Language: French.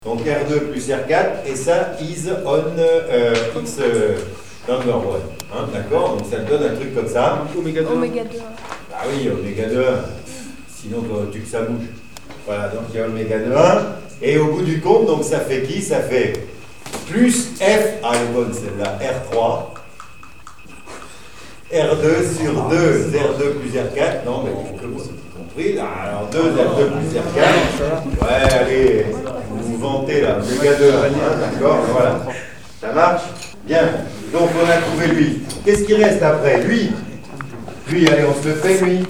Donc R2 plus R4, et ça is on x number 1. Hein, d'accord? Donc ça te donne un truc comme ça. Oméga 2. Oméga 2. Ah oui, oméga 2 1. Sinon, tu que ça bouge. Voilà, donc il y a oméga 2 1. Et au bout du compte, donc ça fait qui? Ça fait plus F, ah elle est bonne celle-là, R3. R2 sur 2, R2 plus R4. Non, mais vous avez compris là. Alors 2 R2 plus R4. Ouais, allez, vous vous vantez là, oméga 2 1. D'accord, voilà. Ça marche? Bien. Donc on a trouvé lui. Qu'est-ce qui reste après? Lui, allez, on se le fait lui.